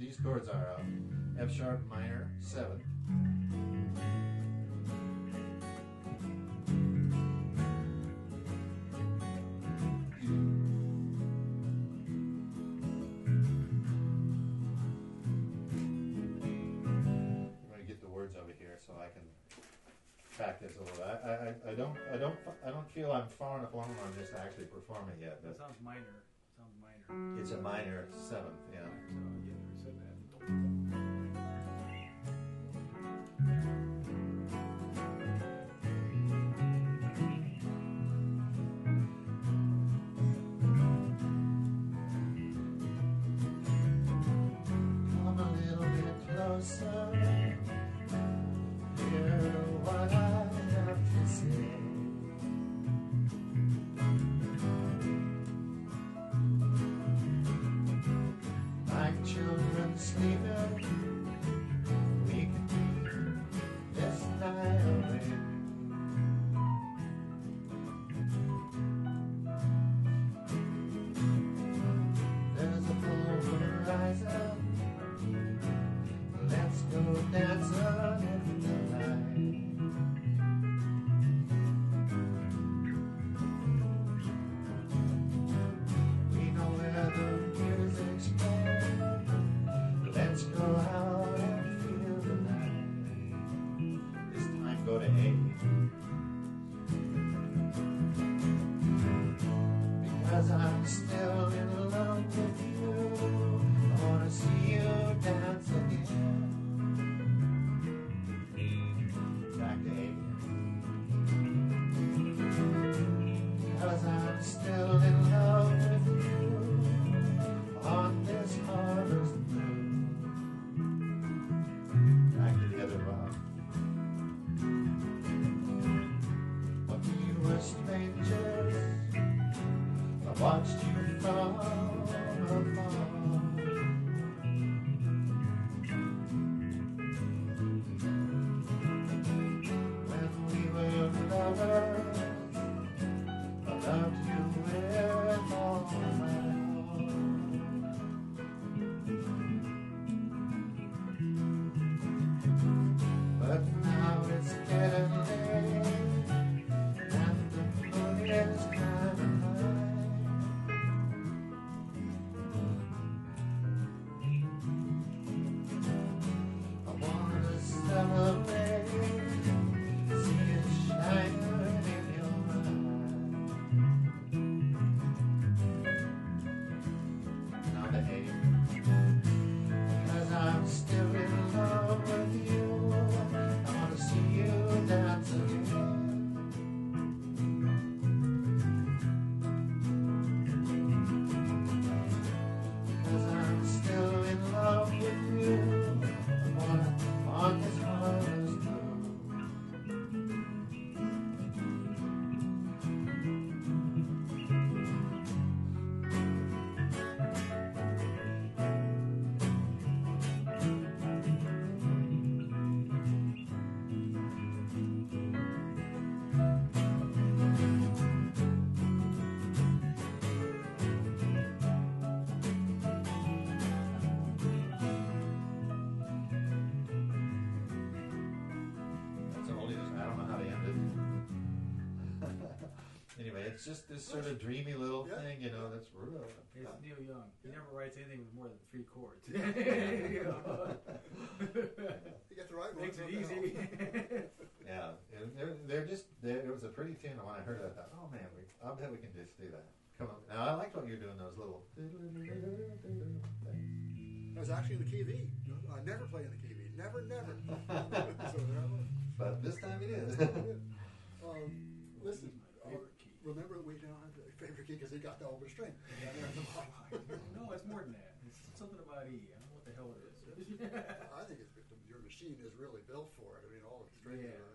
these chords are F sharp minor 7th, I'm going to get the words over here so I can practice a little. I don't feel I'm far enough along on this to actually perform it yet. That But sounds minor. Sounds minor. it's a minor 7th, yeah. So yeah, we said that. Come a little bit closer. Hear what I have to say. Like children sleeping, we could be this night away. There's a full horizon. Let's go dancing in the light. We know where the music's playing. Let's go out and feel the night. This time go to A. Because I'm still in love with you. I wanna see you dance again. Back to A. Because I'm still in love with you on this harvest moon. Back to the other rock. When we were strangers, I watched you from afar. When we were lovers, I loved you with all my heart. But now it's getting late, and the moon is kind of high. I wanna celebrate, see it shining in your eyes. Now the A. Because I'm still in love with you, I wanna see you dance again. Because I'm still in love with you, I wanna on this harvest moon. That's an oldie. I don't know how to end it. Anyway, it's just this sort of dreamy little thing, you know, that's real. It's Neil Young. He never writes anything with more than 3 chords. You get the right one. Makes it easy. Yeah, they're just, it was a pretty tune, and when I heard it, I thought, oh man, I'll bet we can just do that. Come on. Now, I liked what you're doing, those little things. I was actually in the key of E. I never play in the key of E. Never. So there I was. But this time you did. Listen, Favorite key. remember we don't have a favorite key because he got the open string. No, it's more than that. It's something about E. I don't know what the hell it is. I think your machine is really built for it. I mean, all the strings Yeah. are